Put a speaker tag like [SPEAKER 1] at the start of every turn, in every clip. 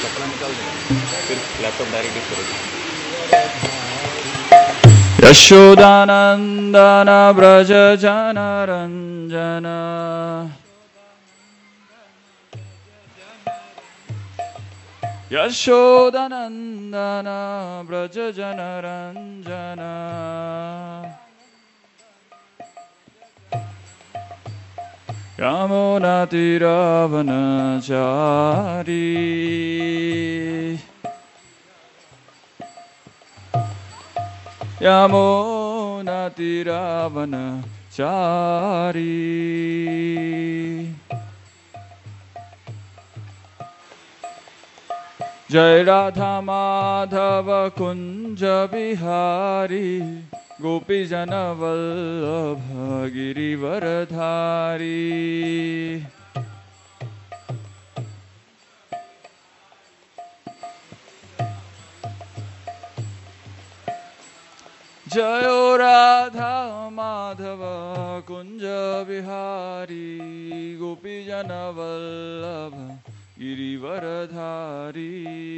[SPEAKER 1] चप्पल निकाल देंगे फिर लैपटॉप डायरेक्ट यूज करोगे।
[SPEAKER 2] यशोदानंदन व्रज जनरंजन यशोदानंदन व्रज जनरंजन यमुनातिरवनचारी यमुनातिरवनचारी जय राधा माधव कुंज बिहारी गोपी जन वल्लभ गिरिवरधारी जय राधा माधव कुंज बिहारी गोपी जन वल्लभ गिरिवरधारी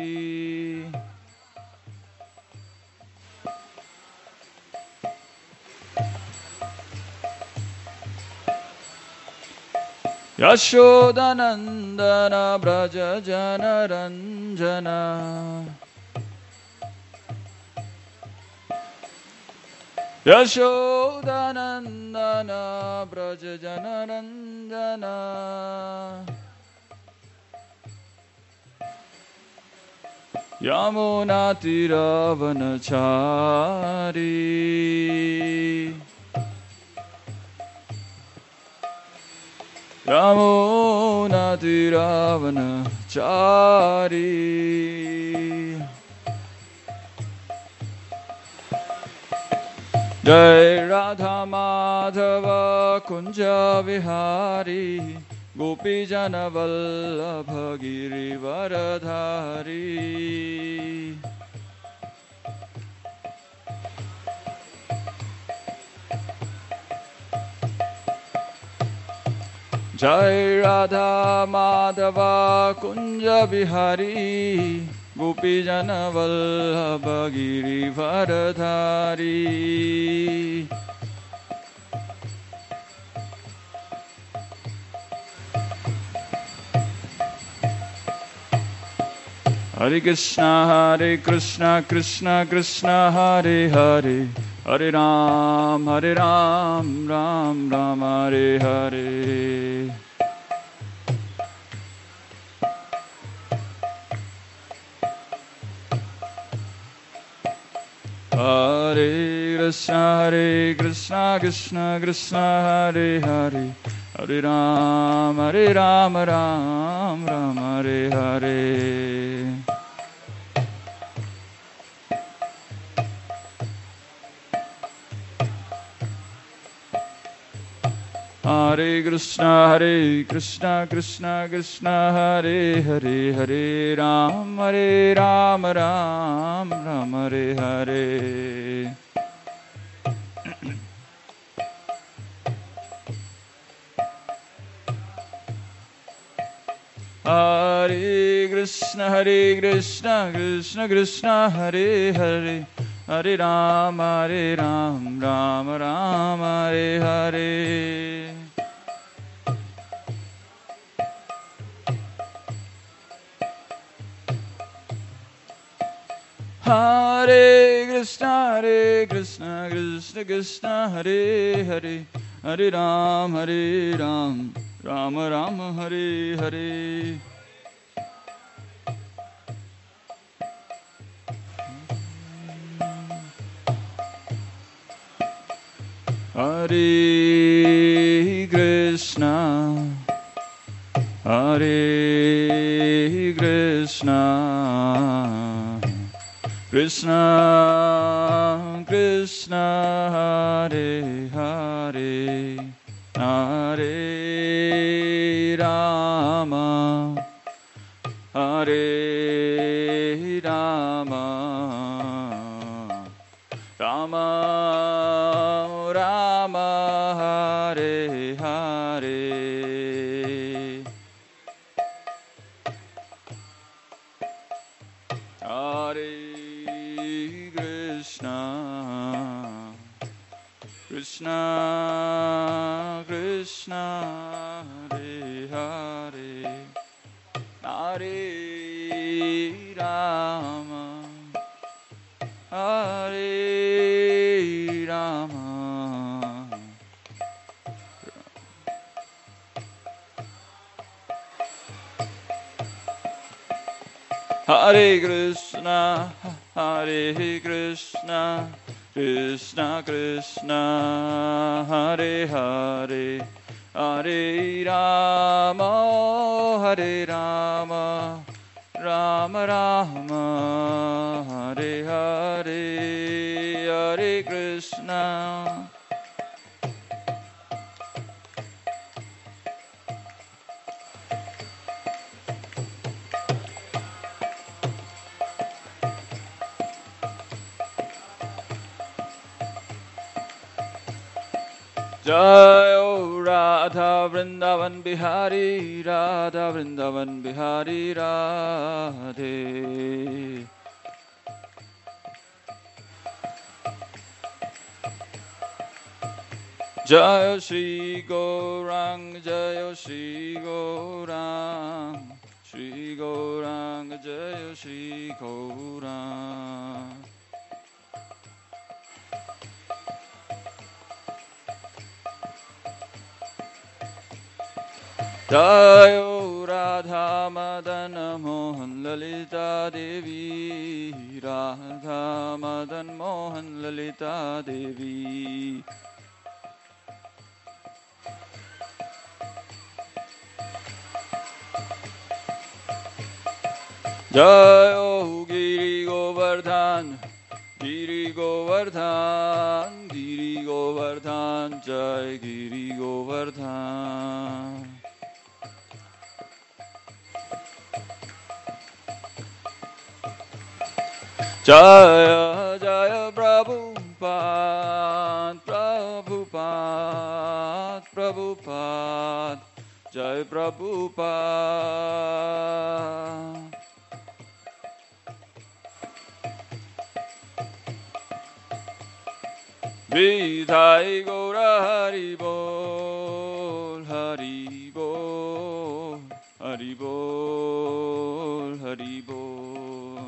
[SPEAKER 2] यशोदानंदन व्रज जनरंजन यशोदानंदन व्रज जनरंजन यमुनातिरवनचारी यमुनातिरवनचारी जय राधा माधव कुंज विहारी गोपी जन वल्लभ गिरिवरधारी जय राधा माधव कुंज बिहारी गोपी जन वल्लभ गिरिवरधारी हरे Krishna Krishna Krishna Hare Hare Hare Ram Ram Ram Hare Hare Hare Krishna Krishna Krishna Hare Hare Hare Ram Ram Ram Hare Hare Hare Krishna Krishna Krishna Hare Hare Hare Ram Ram Hare Hare Hare Krishna Krishna Krishna Hare Hare Hare Ram Ram Hare Hare Hare Krishna Krishna Krishna Hare Hare Hare Ram Ram Hare Hare Hare Krishna Krishna Krishna Hare Hare Hare Ram Ram Ram Hare Hare Hare Krishna, Krishna Krishna, Hare Hare, Hare Rama, Hare Rama. Hare Krishna, Hare Krishna, Krishna Krishna, Hare Hare, Hare Rama, Hare Rama, Rama Rama, Hare Hare, Hare Krishna. Jayo Radha Vrindavan Bihari, Radha Vrindavan Bihari Radhe. Jayo Shri Gaurang, Jayo Shri Gaurang, Shri Gaurang, Jayo Shri Gaurang. Jayo Radha Madan Mohan Lalita Devi, Radha Madan Mohan Lalita Devi. Jayo Giri Govardhan, Giri Govardhan, Giri Govardhan, Jai Giri Govardhan. Jaya Jaya Prabhupada, Prabhupada, Prabhupada, Jai Prabhupada. Vidhai Gaura Hari Bol, Hari Bol, Hari Bol, Hari Bol.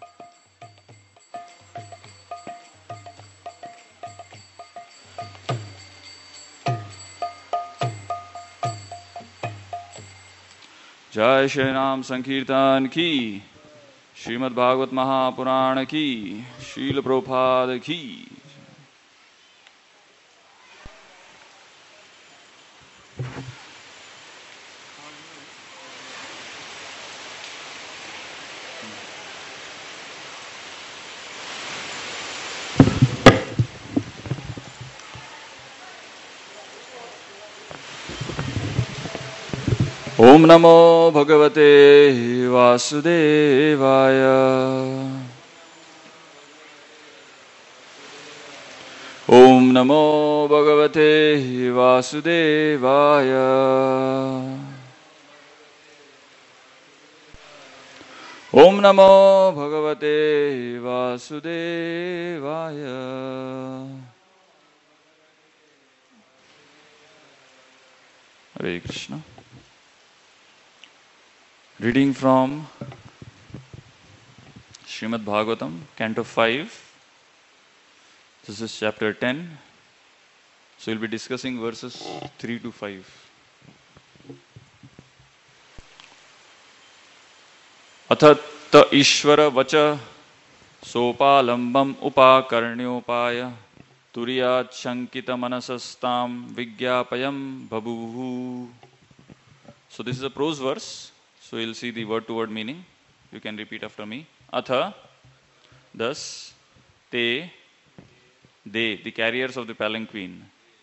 [SPEAKER 2] जय श्री राम संकीर्तन की, श्रीमद् भागवत महापुराण की, शील प्रभुपाद की. ओम नमो भगवते वासुदेवाय. ओम नमो भगवते वासुदेवाय. ओम नमो भगवते वासुदेवाय. हरे Krishna. Reading from Srimad Bhagavatam, Canto 5. This is chapter 10. So we'll be discussing verses 3 to 5. अथ ईश्वर वच सोपालंबम उपाकर्ण्योपाय तुर्यात् शंकित मनसस्ताम विज्ञापयम बभूवु. So this is a prose verse. So you'll see the word to word meaning. You can repeat after me. Atha, thus, they, the carriers of the palanquin.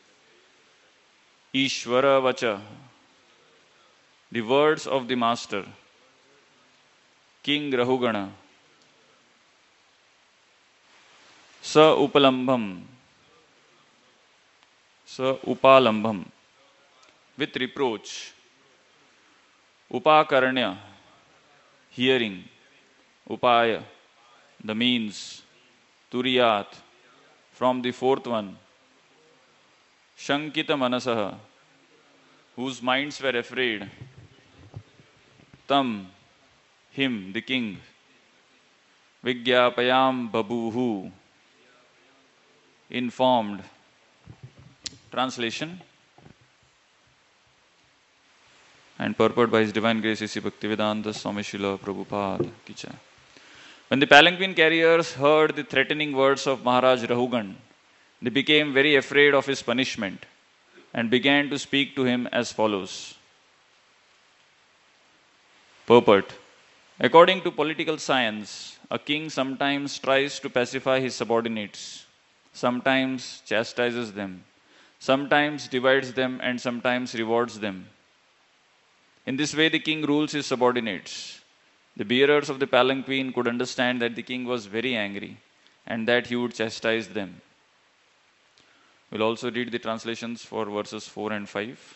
[SPEAKER 2] Ishvara vacha, the words of the master. King Rahugana. Sa upalambham, with reproach. Upakaranya, hearing. Upaya, the means Turiyat, from the fourth one, Shankita Manasaha, whose minds were afraid, Tam, him, the king, Vigyapayam Babuhu, informed. Translation and purport by His Divine Grace A.C. Bhaktivedanta Swami Srila Prabhupada ki jai. When the palanquin carriers heard the threatening words of Maharaj Rahugan, they became very afraid of his punishment and began to speak to him as follows. Purport. According to political science, a king sometimes tries to pacify his subordinates, sometimes chastises them, sometimes divides them, and sometimes rewards them. In this way, the king rules his subordinates. The bearers of the palanquin could understand that the king was very angry and that he would chastise them. We'll also read the translations for verses 4 and 5.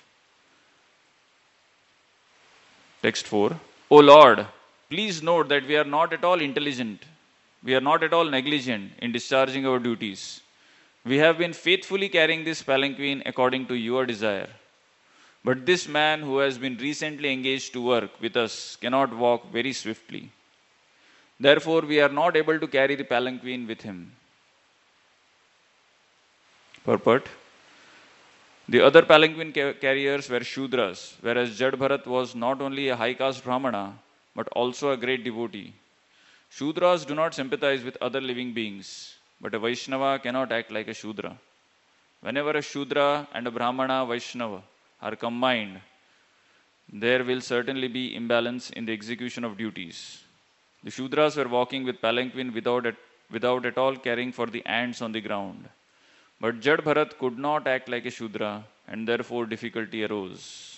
[SPEAKER 2] Text 4. O Lord, please note that we are not at all intelligent. We are not at all negligent in discharging our duties. We have been faithfully carrying this palanquin according to your desire. But this man who has been recently engaged to work with us cannot walk very swiftly. Therefore, we are not able to carry the palanquin with him. Purport. The other palanquin carriers were Shudras, whereas Jad Bharat was not only a high caste Brahmana, but also a great devotee. Shudras do not sympathize with other living beings, but a Vaishnava cannot act like a Shudra. Whenever a Shudra and a Brahmana Vaishnava are combined, there will certainly be imbalance in the execution of duties. The Shudras were walking with palanquin without at all caring for the ants on the ground. But Jad Bharat could not act like a Shudra, and therefore difficulty arose.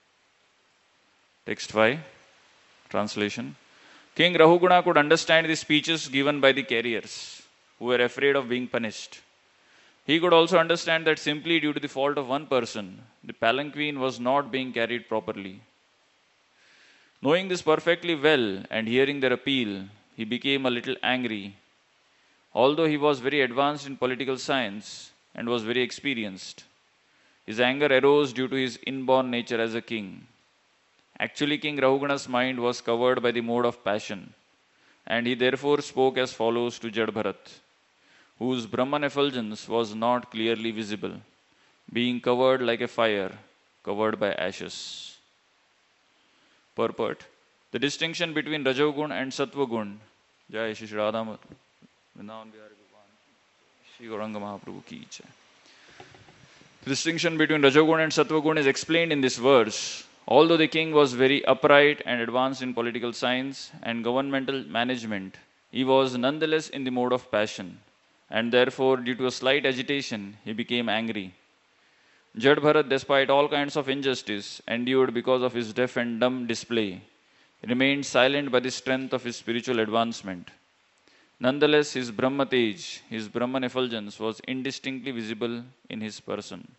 [SPEAKER 2] Text 5. Translation. King Rahuguna could understand the speeches given by the carriers, who were afraid of being punished. He could also understand that simply due to the fault of one person, the palanquin was not being carried properly. Knowing this perfectly well and hearing their appeal, he became a little angry. Although he was very advanced in political science and was very experienced, his anger arose due to his inborn nature as a king. Actually, King Rahuguna's mind was covered by the mode of passion, and he therefore spoke as follows to Jad Bharat, whose Brahman effulgence was not clearly visible, being covered like a fire covered by ashes. Purport. The distinction between Rajogun and Sattvagun. Jai Shri Radha Vrindavan Bihari Bhagwan Shri Gauranga Mahaprabhu ki jai. The distinction between Rajogun and Sattvagun is explained in this verse. Although the king was very upright and advanced in political science and governmental management, he was nonetheless in the mode of passion, and therefore, due to a slight agitation, he became angry. Jad Bharat, despite all kinds of injustice endured because of his deaf and dumb display, remained silent by the strength of his spiritual advancement. Nonetheless, his Brahma Tej, his Brahman effulgence, was indistinctly visible in his person.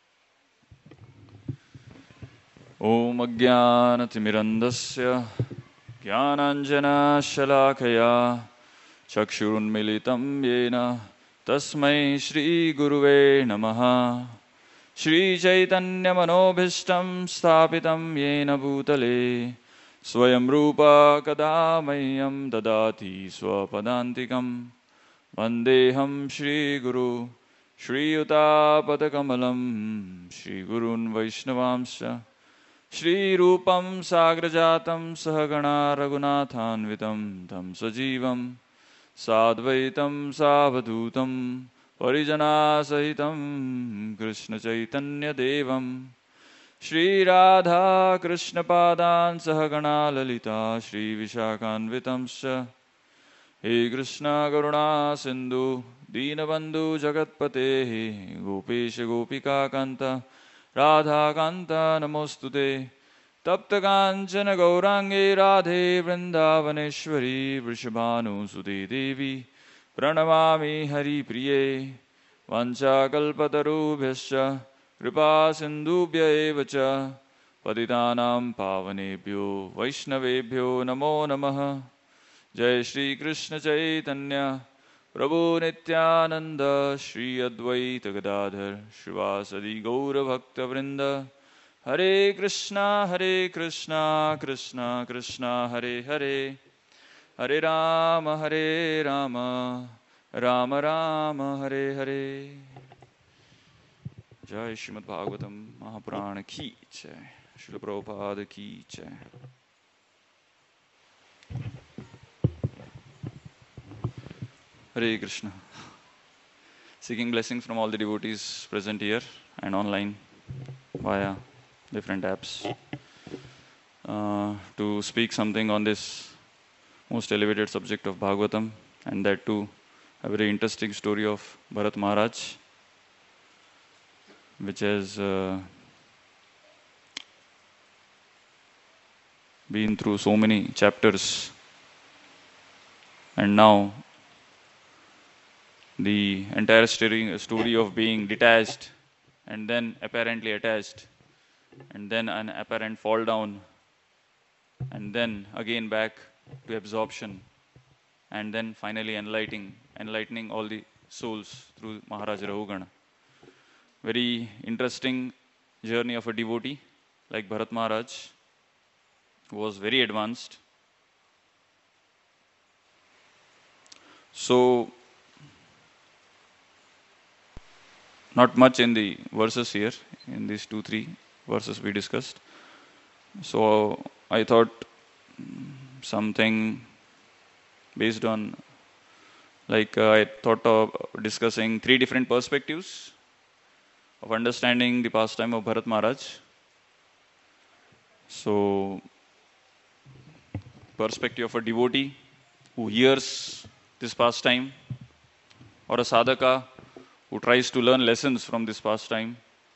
[SPEAKER 2] Om Ajnanatimirandasya Jnananjana Shalakaya Chakshurunmilitam Yena Tasmai Shri Guruve Namaha Shri Chaitanya Manobhishtam Sthapitam Yena Bhutale Swayam Rupa Kadamayam Dadati Swapadantikam Vandeham Shri Guru Shri Yuta Padakamalam Shri Gurun Vaishnavamsha Shri Rupam Sagrajatam Sahagana Raghunathanvitam Tam Sajivam Sadvaitam Savadhutam Parijana Sahitam Krishna Chaitanya Devam Shri Radha Krishna Padan Sahagana Lalita Shri Vishakhanvitamscha He Krishna Karuna Sindhu Dinabandhu Jagatpate Gopesha Gopika Kanta Radha Kanta Namostute Tapta Kanchana Gaurange Radhe Vrindavaneshwari Vrishabhanu Sute Devi Pranamami Hari Priye Vancha Kalpatarubhyascha Kripa Sindhubhya Evacha Patitanam Pavanebhyo Vaishnavebhyo Namo Namaha Jai Shri Krishna Chaitanya Prabhu Nityananda Shri Advaita Gadadhar Shivasadi Gaura Bhakta Vrinda Hare Krishna Krishna Krishna Hare Hare Hare Rama Rama Rama Hare Hare. Jai Srimad Bhagavatam Mahapurana ki jai. Srila Prabhupada ki jai. Hare Krishna. Seeking blessings from all the devotees present here and online via different apps to speak something on this most elevated subject of Bhagavatam, and that too a very interesting story of Bharat Maharaj, which has been through so many chapters, and now the entire story of being detached and then apparently attached, and then an apparent fall down, and then again back to absorption, and then finally enlightening all the souls through Maharaj Rahugana. Very interesting journey of a devotee like Bharat Maharaj, who was very advanced. So, not much in the verses here, in these 2-3 verses we discussed. So, I thought something based on, I thought of discussing 3 different perspectives of understanding the pastime of Bharat Maharaj. So, perspective of a devotee who hears this pastime, or a sadhaka who tries to learn lessons from this pastime.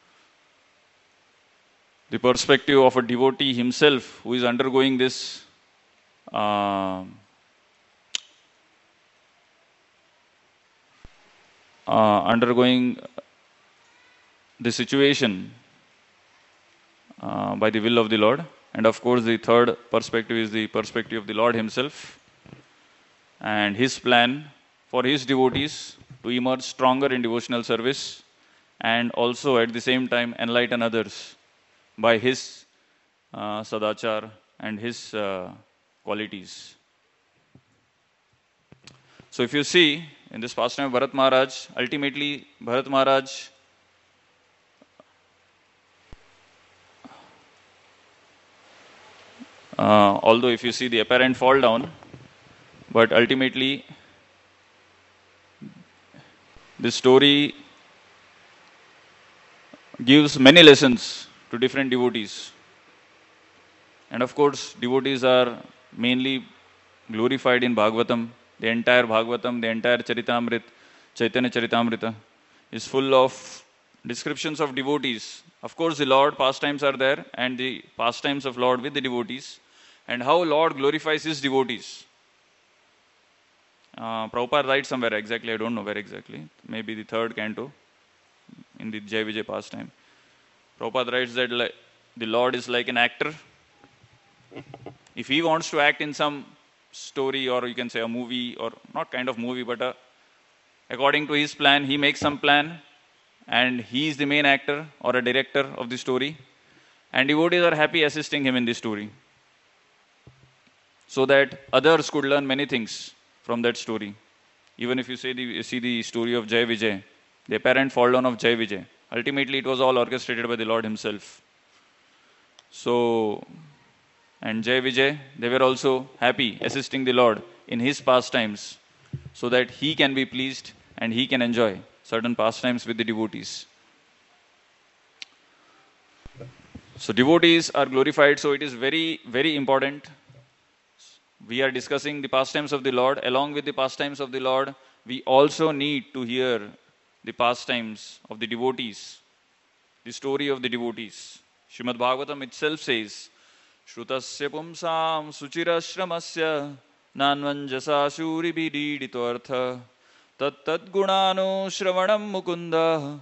[SPEAKER 2] The perspective of a devotee himself who is undergoing this undergoing the situation by the will of the Lord. And of course, the third perspective is the perspective of the Lord himself and his plan for his devotees to emerge stronger in devotional service, and also at the same time enlighten others by his sadachar and his qualities. So if you see in this pastime of Bharat Maharaj, ultimately Bharat Maharaj although if you see the apparent fall down, but ultimately this story gives many lessons to different devotees. And of course, devotees are mainly glorified in Bhagavatam. The entire Bhagavatam, the entire Charitamrita, Chaitanya Charitamrita is full of descriptions of devotees. Of course, the Lord pastimes are there, and the pastimes of Lord with the devotees, and how Lord glorifies his devotees. Prabhupada writes somewhere exactly, I don't know where exactly, maybe the 3rd canto in the Jai Vijay pastime. Prabhupada writes that the Lord is like an actor. If he wants to act in some story, or you can say a movie, or not kind of movie, but according to his plan, he makes some plan, and he is the main actor or a director of the story, and devotees are happy assisting him in the story, so that others could learn many things from that story. Even if you see the story of Jai Vijay, the apparent fall down of Jai Vijay, ultimately it was all orchestrated by the Lord himself. So, and Jai Vijay, they were also happy assisting the Lord in his pastimes, so that he can be pleased and he can enjoy certain pastimes with the devotees. So devotees are glorified, so it is very, very important. We are discussing the pastimes of the Lord. Along with the pastimes of the Lord, we also need to hear the pastimes of the devotees, the story of the devotees. Srimad Bhagavatam itself says, Shrutasya pumsam suchirashramasya nanvanjasa shuribididitvartha tat gunano shravanam mukunda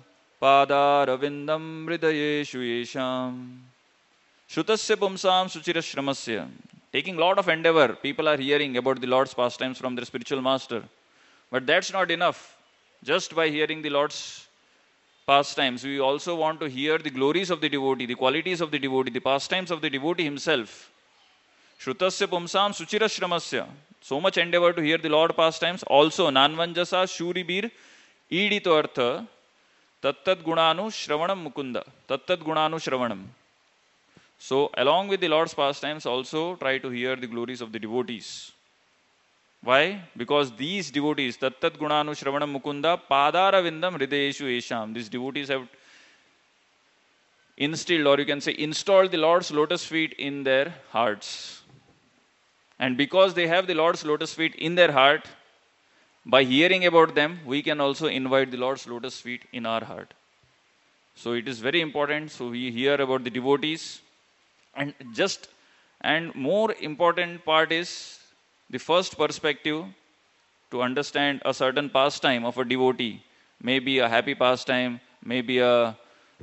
[SPEAKER 2] padaravindam hridayeshu yesham. Shrutasya pumsam suchirashramasya. taking lot of endeavor. People are hearing about the Lord's pastimes from their spiritual master. But that's not enough. Just by hearing the Lord's pastimes, we also want to hear the glories of the devotee, the qualities of the devotee, the pastimes of the devotee himself. Shrutasya pumsam suchirashramasya. So much endeavor to hear the Lord pastimes. Also, nanvanjasa shuribir idito artha tattad gunanu shravanam mukunda. Tattad gunanu shravanam. So, along with the Lord's pastimes, also try to hear the glories of the devotees. Why? Because these devotees, Tattat Gunanu Shravanam Mukunda, Padara Vindam Hridayeshu Esham. These devotees have instilled, or you can say installed, the Lord's lotus feet in their hearts. And because they have the Lord's lotus feet in their heart, by hearing about them, we can also invite the Lord's lotus feet in our heart. So it is very important. So we hear about the devotees. And more important part is the first perspective to understand a certain pastime of a devotee. Maybe a happy pastime, maybe a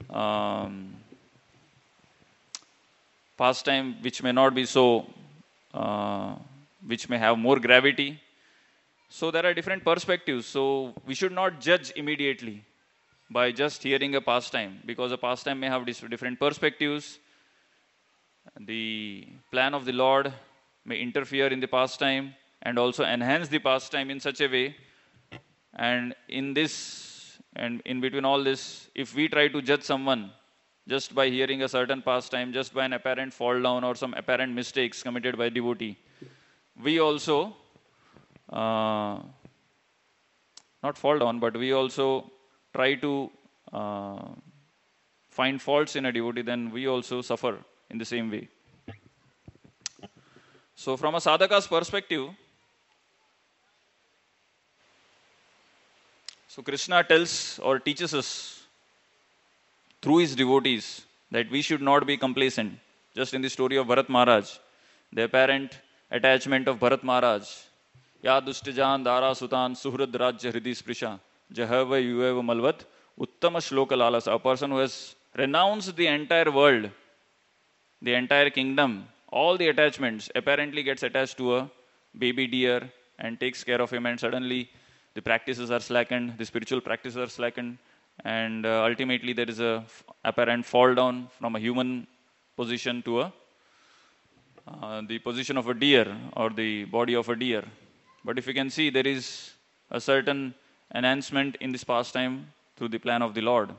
[SPEAKER 2] pastime which may not be so, which may have more gravity. So there are different perspectives. So we should not judge immediately by just hearing a pastime, because a pastime may have different perspectives. The plan of the Lord may interfere in the pastime and also enhance the pastime in such a way. And in this, and in between all this, if we try to judge someone just by hearing a certain pastime, just by an apparent fall down or some apparent mistakes committed by a devotee, we also, not fall down, but we also try to find faults in a devotee, then we also suffer in the same way. So from a sadhaka's perspective, so Krishna tells or teaches us through his devotees that we should not be complacent. Just in the story of Bharat Maharaj, the apparent attachment of Bharat Maharaj, Ya dushtajan dara sutan suhrad rajya hridi sprisha jahava yuveva malvat uttama shloka lalasa. A person who has renounced the entire world, the entire kingdom, all the attachments, apparently gets attached to a baby deer and takes care of him, and suddenly the practices are slackened, the spiritual practices are slackened, and ultimately there is a apparent fall down from a human position to the position of a deer or the body of a deer. But if you can see, there is a certain enhancement in this pastime through the plan of the Lord.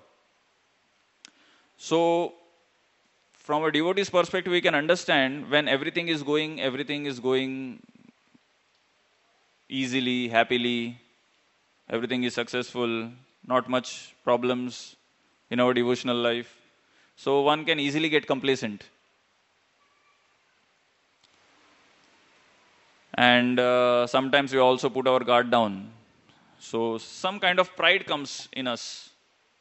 [SPEAKER 2] So from a devotee's perspective, we can understand when everything is going easily, happily, everything is successful, not much problems in our devotional life. So one can easily get complacent. And sometimes we also put our guard down. So some kind of pride comes in us.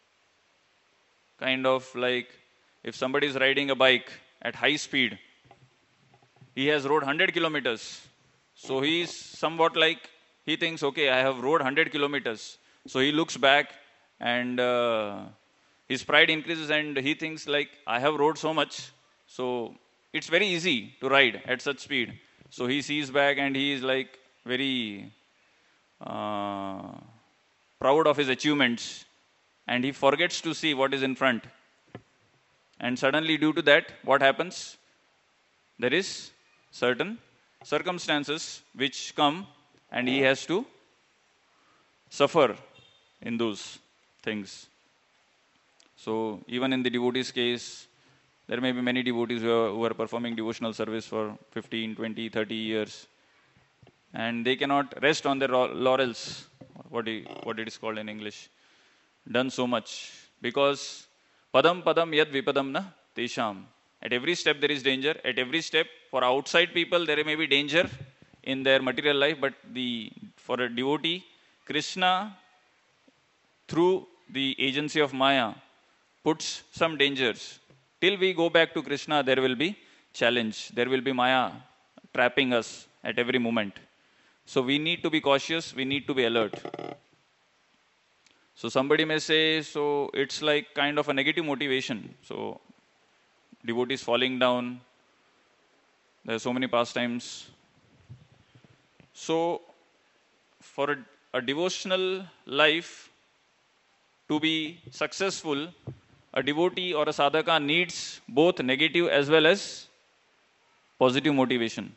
[SPEAKER 2] Kind of like if somebody is riding a bike at high speed, he has rode 100 kilometers. So he is somewhat like, he thinks, okay, I have rode 100 kilometers. So he looks back and his pride increases and he thinks like, I have rode so much. So it's very easy to ride at such speed. So he sees back and he is like very proud of his achievements, and he forgets to see what is in front. And suddenly, due to that, what happens? There is certain circumstances which come and he has to suffer in those things. So even in the devotee's case, there may be many devotees who are performing devotional service for 15, 20, 30 years. And they cannot rest on their laurels, what it is called in English, done so much. Because padam padam yad vipadam na tesham. At every step there is danger. At every step, for outside people there may be danger in their material life, but for a devotee, Krishna, through the agency of Maya, puts some dangers. Till we go back to Krishna, there will be challenge. There will be Maya trapping us at every moment. So we need to be cautious. We need to be alert. So somebody may say, so it's like kind of a negative motivation. So devotees falling down, There are so many pastimes. So, for a devotional life to be successful, a devotee or a sadhaka needs both negative as well as positive motivation.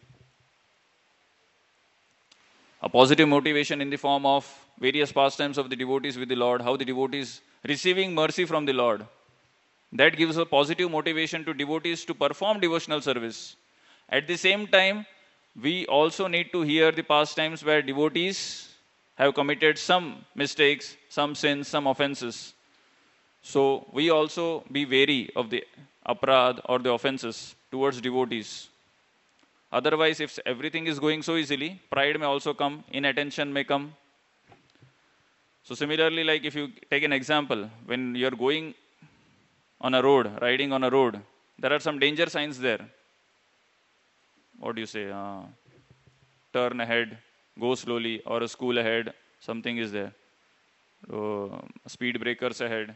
[SPEAKER 2] A positive motivation in the form of various pastimes of the devotees with the Lord, how the devotees receiving mercy from the Lord. That gives a positive motivation to devotees to perform devotional service. At the same time, we also need to hear the pastimes where devotees have committed some mistakes, some sins, some offenses. So we also be wary of the aparad or the offenses towards devotees. Otherwise, if everything is going so easily, pride may also come, inattention may come. So similarly, like if you take an example, when you're going on a road, riding on a road, there are some danger signs there. What do you say? Turn ahead, go slowly, or a school ahead, something is there. Speed breakers ahead.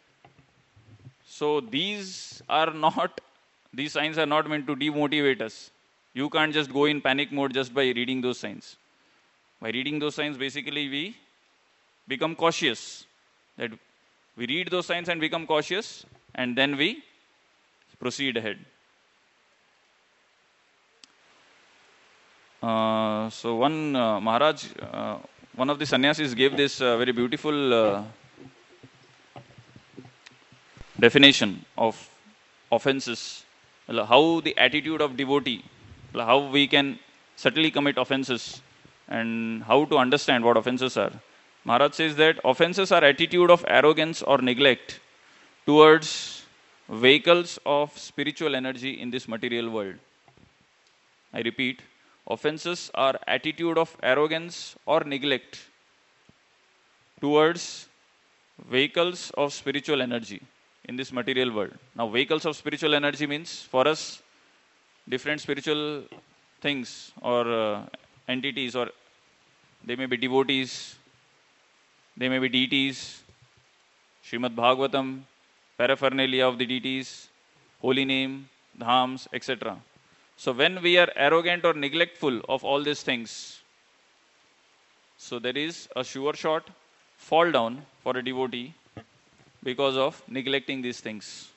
[SPEAKER 2] So these signs are not meant to demotivate us. You can't just go in panic mode just by reading those signs. By reading those signs, basically we become cautious. That we read those signs and become cautious, and then we proceed ahead. So one Maharaj, one of the sannyasis gave this very beautiful definition of offenses, how the attitude of devotee, how we can subtly commit offenses, and how to understand what offenses are. Maharaj says that offenses are attitude of arrogance or neglect towards vehicles of spiritual energy in this material world. I repeat, offenses are attitude of arrogance or neglect towards vehicles of spiritual energy in this material world. Now, vehicles of spiritual energy means for us different spiritual things or entities, or they may be devotees, they may be deities, Srimad Bhagavatam, paraphernalia of the deities, holy name, dhams, etc. So when we are arrogant or neglectful of all these things, so there is a sure shot fall down for a devotee because of neglecting these things.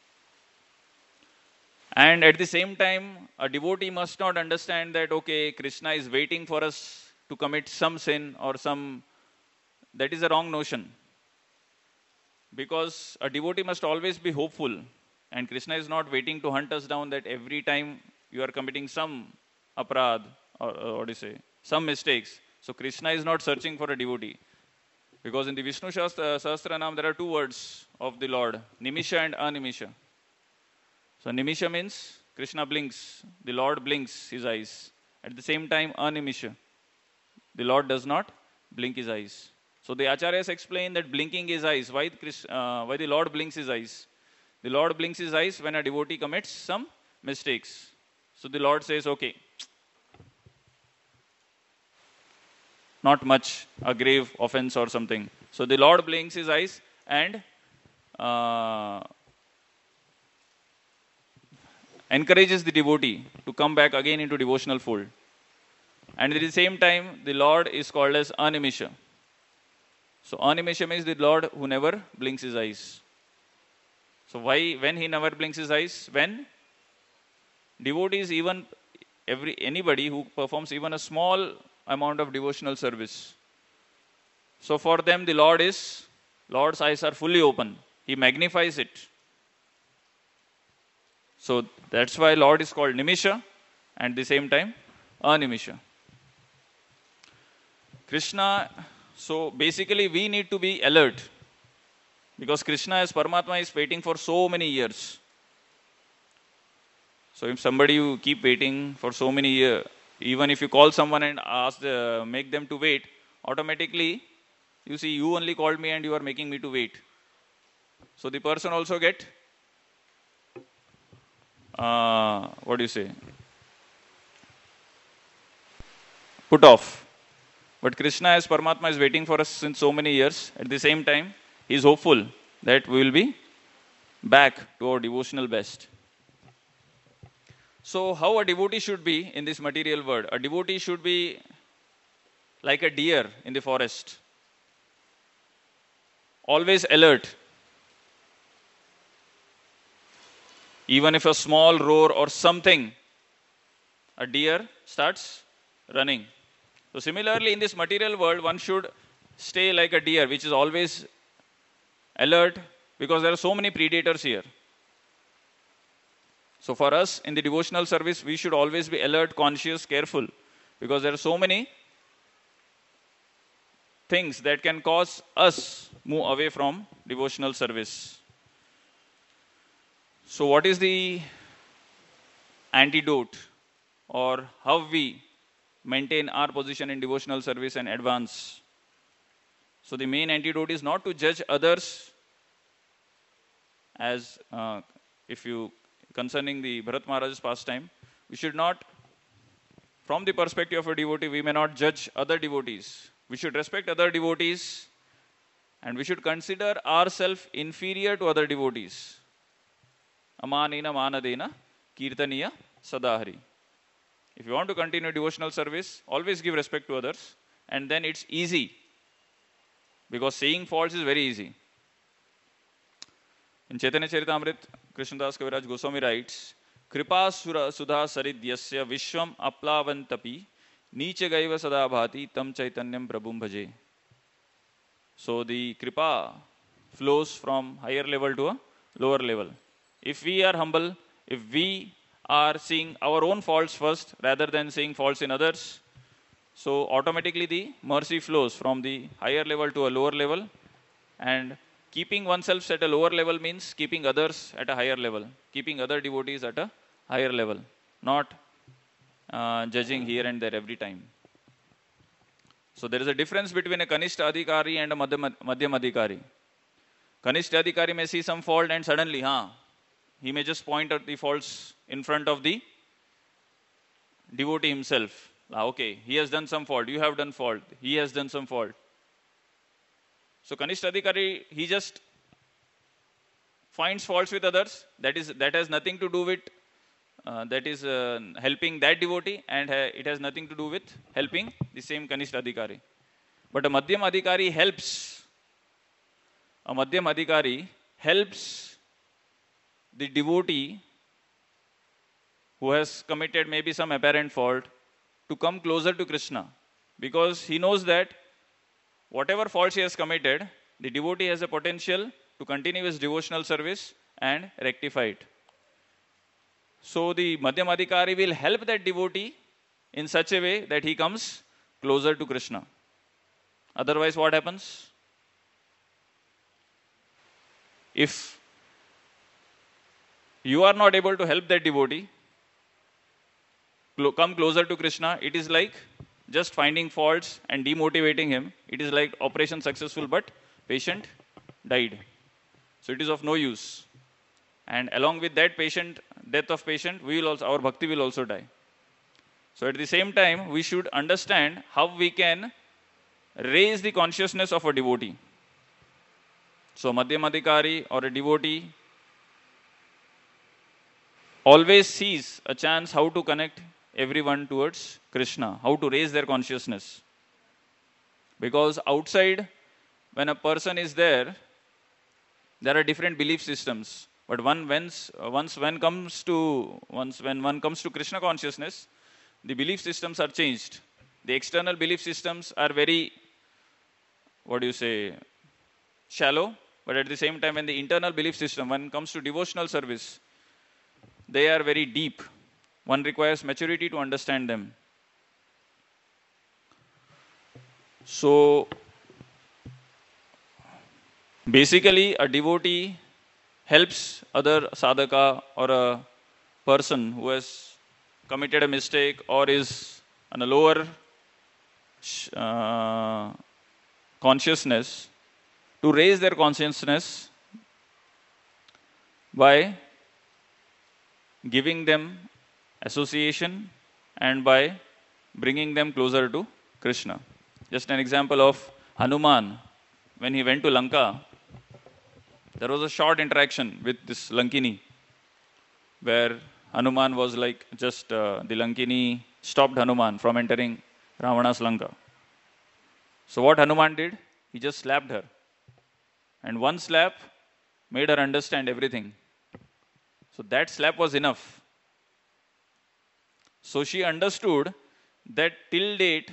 [SPEAKER 2] And at the same time, a devotee must not understand that, okay, Krishna is waiting for us to commit some sin or some. That is a wrong notion. Because a devotee must always be hopeful. And Krishna is not waiting to hunt us down that every time you are committing some aparad, or what do you say, some mistakes. So Krishna is not searching for a devotee. Because in the Vishnu Sahasranam, there are two words of the Lord, Nimisha and Animisha. So Nimisha means Krishna blinks, the Lord blinks his eyes. At the same time, Animisha, the Lord does not blink his eyes. So the Acharyas explain that blinking his eyes, why the Lord blinks his eyes. The Lord blinks his eyes when a devotee commits some mistakes. So the Lord says, okay, not much, a grave offense or something. So the Lord blinks his eyes and encourages the devotee to come back again into devotional fold. And at the same time, the Lord is called as Animisha. So Animisha means the Lord who never blinks his eyes. So when he never blinks his eyes? When devotees, even anybody who performs even a small amount of devotional service. So for them, the Lord's eyes are fully open. He magnifies it. So that's why Lord is called Nimisha and at the same time Animisha. Krishna, so basically we need to be alert because Krishna as Paramatma is waiting for so many years. So if somebody you keep waiting for so many years, even if you call someone and make them to wait, automatically you see you only called me and you are making me to wait. So the person also get what do you say? Put off. But Krishna as Paramatma is waiting for us since so many years. At the same time, he is hopeful that we will be back to our devotional best. So how a devotee should be in this material world? A devotee should be like a deer in the forest, always alert. Even if a small roar or something, a deer starts running. So similarly, in this material world, one should stay like a deer, which is always alert, because there are so many predators here. So for us in the devotional service, we should always be alert, conscious, careful, because there are so many things that can cause us move away from devotional service. So what is the antidote, or how we maintain our position in devotional service and advance? So the main antidote is not to judge others, as if you concerning the Bharat Maharaj's pastime, we should not, from the perspective of a devotee, we may not judge other devotees. We should respect other devotees, and we should consider ourselves inferior to other devotees. Amanina manadena kirtaniya sadahari. If you want to continue devotional service, always give respect to others, and then it's easy, because saying faults is very easy. In Chaitanya Charitamrita, Krishnadas Kaviraj Goswami writes, Kripa sudha saridyasya vishwam aplavantapi niche gaiva sada bhati tam chaitanyam prabhum bhaje. So the kripa flows from higher level to a lower level. If we are humble, if we are seeing our own faults first rather than seeing faults in others, so automatically the mercy flows from the higher level to a lower level, and keeping oneself at a lower level means keeping others at a higher level, keeping other devotees at a higher level, not judging here and there every time. So there is a difference between a Kanishta Adhikari and a Madhyam Adhikari. Kanishta Adhikari may see some fault and suddenly, he may just point out the faults in front of the devotee himself. Okay, he has done some fault, you have done fault, he has done some fault. So Kanishta Adhikari, he just finds faults with others. That has nothing to do with helping that devotee, and it has nothing to do with helping the same Kanishta Adhikari. But a Madhyam Adhikari helps. A Madhyam Adhikari helps the devotee who has committed maybe some apparent fault to come closer to Krishna, because he knows that whatever faults he has committed, the devotee has a potential to continue his devotional service and rectify it. So the Madhyam Adhikari will help that devotee in such a way that he comes closer to Krishna. Otherwise, what happens? If you are not able to help that devotee come closer to Krishna, it is like just finding faults and demotivating him. It is like operation successful, but patient died. So it is of no use. And along with that death of patient, our bhakti will also die. So at the same time, we should understand how we can raise the consciousness of a devotee. So Madhyam Adhikari or a devotee always sees a chance how to connect everyone towards Krishna, how to raise their consciousness. Because outside, when a person is there are different belief systems. But when one comes to Krishna consciousness, the belief systems are changed. The external belief systems are very, shallow. But at the same time, when the internal belief system, when it comes to devotional service, they are very deep. One requires maturity to understand them. So, basically, a devotee helps other sadhaka or a person who has committed a mistake or is on a lower consciousness to raise their consciousness by giving them association and by bringing them closer to Krishna. Just an example of Hanuman. When he went to Lanka, there was a short interaction with this Lankini, where Hanuman was like just the Lankini stopped Hanuman from entering Ravana's Lanka. So what Hanuman did? He just slapped her. And one slap made her understand everything. So that slap was enough. So she understood that till date,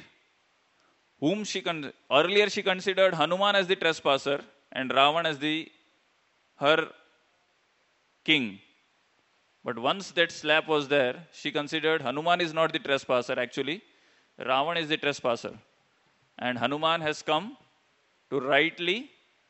[SPEAKER 2] earlier she considered Hanuman as the trespasser and Ravan as her king. But once that slap was there, she considered Hanuman is not the trespasser, actually, Ravan is the trespasser. And Hanuman has come to rightly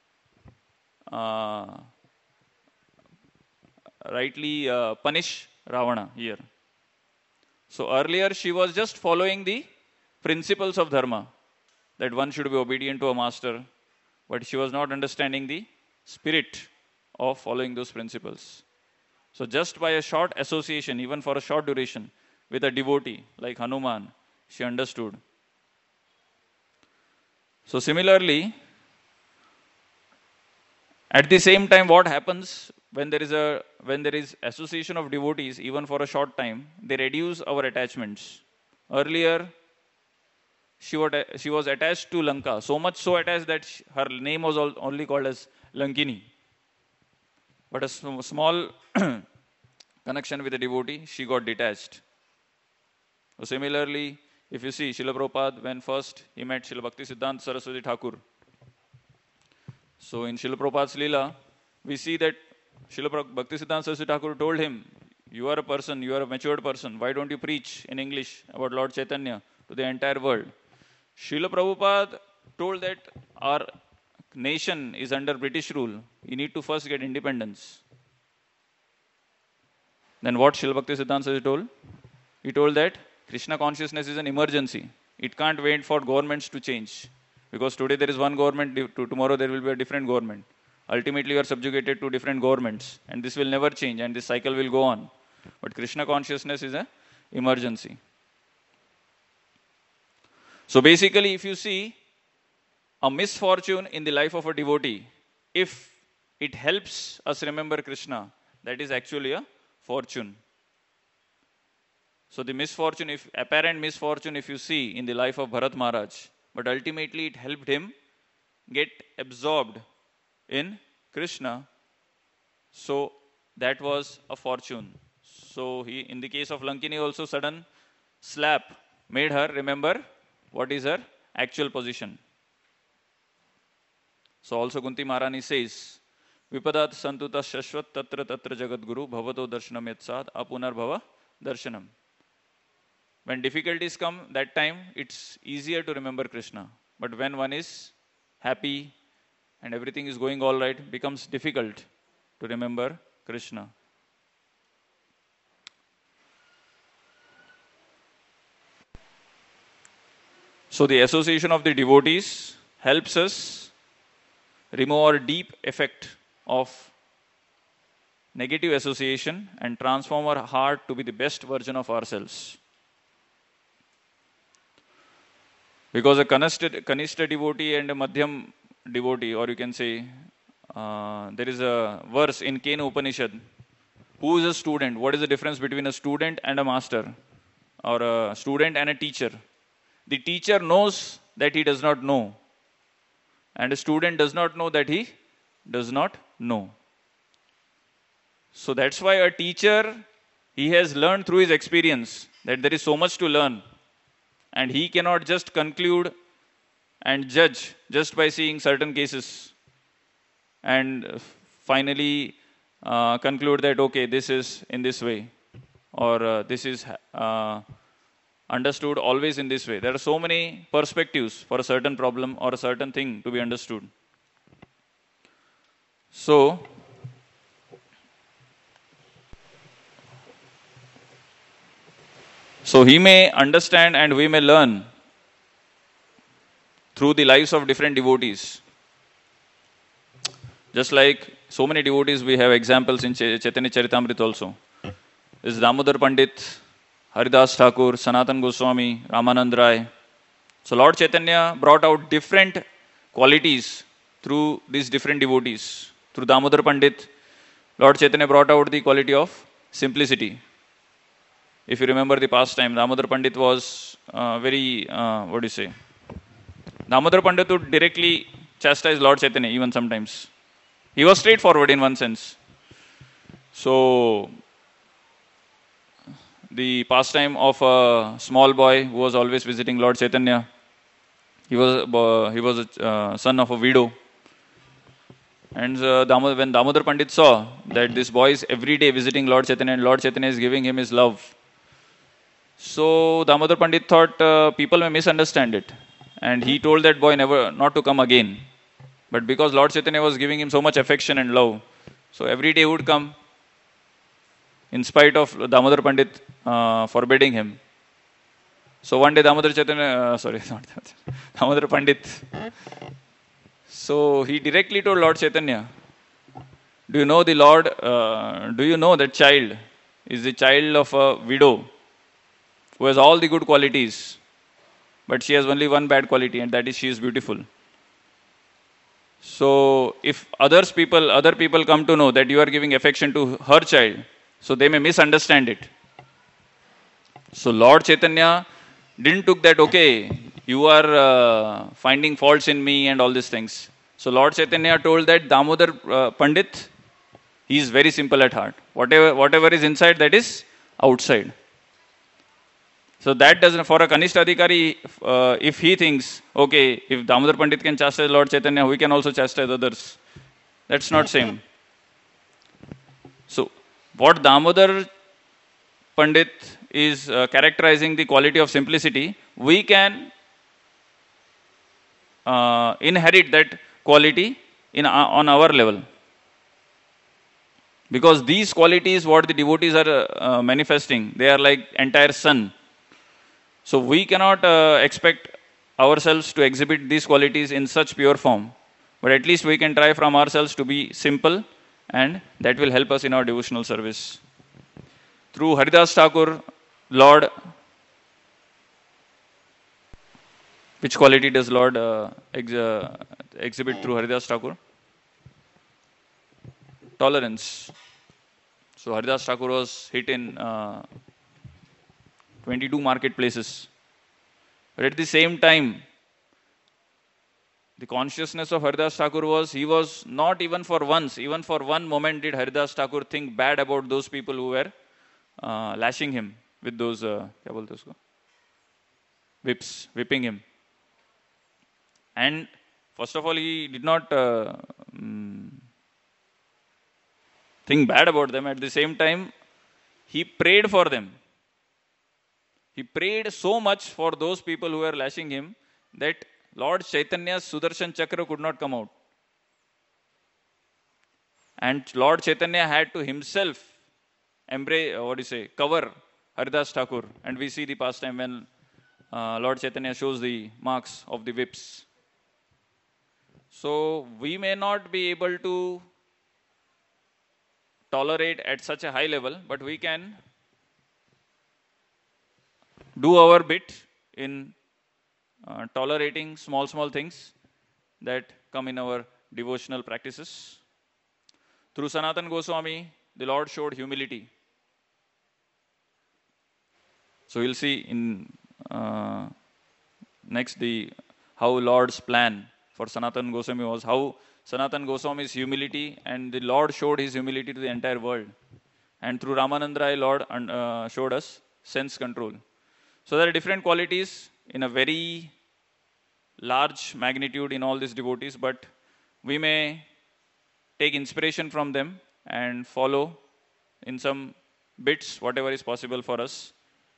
[SPEAKER 2] punish Ravana here. So earlier she was just following the principles of dharma, that one should be obedient to a master, but she was not understanding the spirit of following those principles. So just by a short association, even for a short duration, with a devotee like Hanuman, she understood. So similarly, at the same time, what happens when there is association of devotees, even for a short time, they reduce our attachments. Earlier, she was attached to Lanka, so much so attached that her name was only called as Lankini. But a small connection with a devotee, she got detached. So similarly, if you see Srila Prabhupada, when first he met Srila Bhaktisiddhanta Saraswati Thakur. So in Srila Prabhupada's Leela, we see that Srila Bhaktisiddhanta Saraswati Thakur told him, you are a matured person, why don't you preach in English about Lord Chaitanya to the entire world? Srila Prabhupada told that our nation is under British rule, we need to first get independence. Then what Srila Bhaktisiddhanta Saraswati told? He told that Krishna consciousness is an emergency. It can't wait for governments to change. Because today there is one government, tomorrow there will be a different government. Ultimately you are subjugated to different governments and this will never change and this cycle will go on. But Krishna consciousness is an emergency. So basically if you see a misfortune in the life of a devotee, if it helps us remember Krishna, that is actually a fortune. So the apparent misfortune if you see in the life of Bharat Maharaj, but ultimately it helped him get absorbed in Krishna. So that was a fortune. So in the case of Lankini also, sudden slap made her remember what is her actual position. So also Kunti Maharani says, Vipadat santuta shashvat tatra tatra jagat guru bhavato darshanam yatsad apunar bhava darshanam. When difficulties come, that time it's easier to remember Krishna. But when one is happy and everything is going all right, it becomes difficult to remember Krishna. So the association of the devotees helps us remove our deep effect of negative association and transform our heart to be the best version of ourselves. Because a Kanishta devotee and a Madhyam devotee, or you can say, there is a verse in Kena Upanishad. Who is a student? What is the difference between a student and a master? Or a student and a teacher? The teacher knows that he does not know. And a student does not know that he does not know. So that's why a teacher, he has learned through his experience that there is so much to learn. And he cannot just conclude and judge just by seeing certain cases and finally conclude that, okay, this is in this way or this is understood always in this way. There are so many perspectives for a certain problem or a certain thing to be understood. So, he may understand and we may learn through the lives of different devotees. Just like so many devotees, we have examples in Chaitanya Charitamrita also. This is Damodar Pandit, Haridas Thakur, Sanatan Goswami, Ramanand Rai. So Lord Chaitanya brought out different qualities through these different devotees. Through Damodar Pandit, Lord Chaitanya brought out the quality of simplicity. If you remember the past time, Damodar Pandit was very, what do you say? Damodar Pandit would directly chastise Lord Chaitanya even sometimes. He was straightforward in one sense. So, the pastime of a small boy who was always visiting Lord Chaitanya, he was a son of a widow. And when Damodar Pandit saw that this boy is every day visiting Lord Chaitanya and Lord Chaitanya is giving him his love, so Damodar Pandit thought people may misunderstand it. And he told that boy not to come again. But because Lord Chaitanya was giving him so much affection and love, so every day he would come in spite of Damodar Pandit forbidding him. So one day Damodar Pandit. So he directly told Lord Chaitanya, do you know that child is the child of a widow who has all the good qualities, but she has only one bad quality, and that is she is beautiful. So if other people come to know that you are giving affection to her child, so they may misunderstand it. So Lord Chaitanya didn't took that, okay, you are finding faults in me and all these things. So Lord Chaitanya told that Damodar Pandit, he is very simple at heart. Whatever is inside, that is outside. So that doesn't, for a Kanishta Adhikari, if he thinks, okay, if Damodar Pandit can chastise Lord Chaitanya, we can also chastise others. That's not same. So what Damodar Pandit is characterizing the quality of simplicity, we can inherit that quality on our level. Because these qualities, what the devotees are manifesting, they are like entire sun. So we cannot expect ourselves to exhibit these qualities in such pure form. But at least we can try from ourselves to be simple, and that will help us in our devotional service. Through Haridas Thakur, Lord, which quality does Lord exhibit through Haridas Thakur? Tolerance. So Haridas Thakur was hit in 22 marketplaces. But at the same time, the consciousness of Haridas Thakur was, he was not even for one moment did Haridas Thakur think bad about those people who were lashing him with those, whips, whipping him. And first of all, he did not think bad about them. At the same time, he prayed for them. He prayed so much for those people who were lashing him that Lord Chaitanya's Sudarshan Chakra could not come out. And Lord Chaitanya had to himself cover Haridas Thakur. And we see the pastime when Lord Chaitanya shows the marks of the whips. So we may not be able to tolerate at such a high level, but we can do our bit in tolerating small things that come in our devotional practices. Through Sanatana Goswami, the Lord showed humility. So we'll see in next how Lord's plan for Sanatana Goswami was, how Sanatana Goswami's humility, and the Lord showed his humility to the entire world. And through Ramananda Rai, Lord showed us sense control. So there are different qualities in a very large magnitude in all these devotees, but we may take inspiration from them and follow in some bits whatever is possible for us.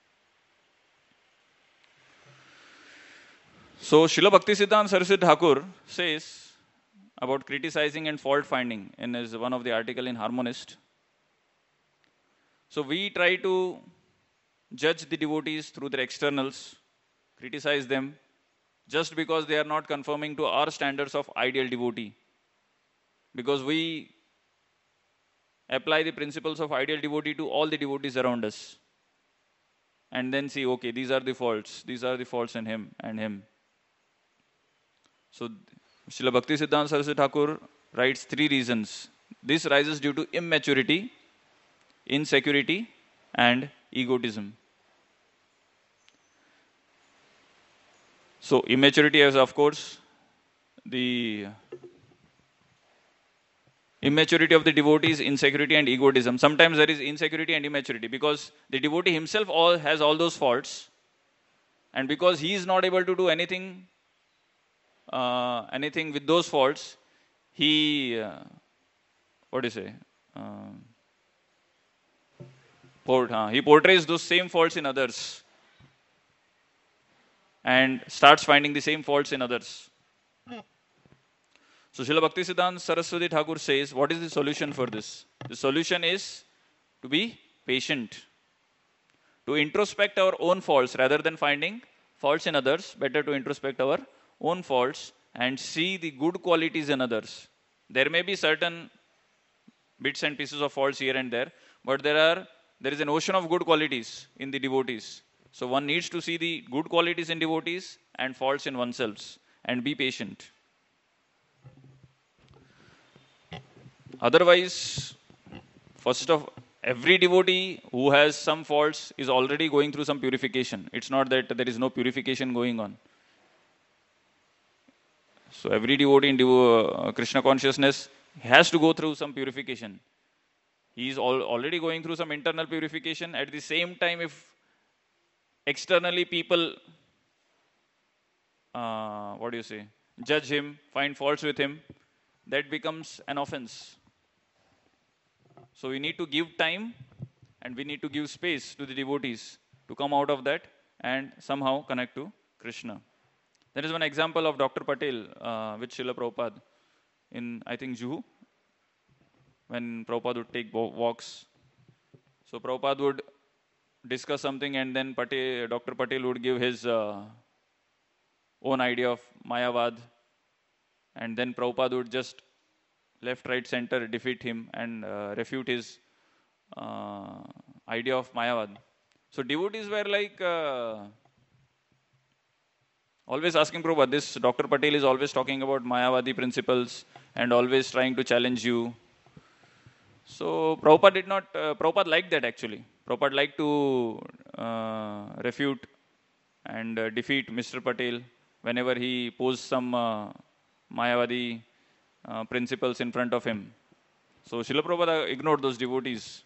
[SPEAKER 2] So Srila Bhaktisiddhanta Saraswati Thakur says about criticizing and fault finding in one of the article in Harmonist. So we try to judge the devotees through their externals, criticize them just because they are not conforming to our standards of ideal devotee. Because we apply the principles of ideal devotee to all the devotees around us. And then see, okay, these are the faults in him and him. So Srila Bhaktisiddhanta Saraswati Thakur writes 3 reasons. This rises due to immaturity, insecurity, and egotism. So immaturity is, of course, the immaturity of the devotee is insecurity and egotism. Sometimes there is insecurity and immaturity because the devotee himself has all those faults, and because he is not able to do anything with those faults, he what do you say? Uh, he portrays those same faults in others and starts finding the same faults in others. So Srila Bhaktisiddhanta Saraswati Thakur says, what is the solution for this? The solution is to be patient, to introspect our own faults rather than finding faults in others. Better to introspect our own faults and see the good qualities in others. There may be certain bits and pieces of faults here and there, but there is an ocean of good qualities in the devotees. So one needs to see the good qualities in devotees and faults in oneself and be patient. Otherwise, first of every devotee who has some faults is already going through some purification. It's not that there is no purification going on. So every devotee in Krishna consciousness has to go through some purification. He is already going through some internal purification. At the same time, if externally people, judge him, find faults with him, that becomes an offense. So we need to give time and we need to give space to the devotees to come out of that and somehow connect to Krishna. There is one example of Dr. Patel with Srila Prabhupada in, I think, Juhu, when Prabhupada would take walks. So Prabhupada would discuss something and then Dr. Patel would give his own idea of Mayavad, and then Prabhupada would just left, right, center defeat him and refute his idea of Mayavad. So devotees were like always asking Prabhupada, this Dr. Patel is always talking about Mayavadi principles and always trying to challenge you. So Prabhupada liked that actually. Prabhupada liked to refute and defeat Mr. Patel whenever he posed some Mayavadi principles in front of him. So Srila Prabhupada ignored those devotees.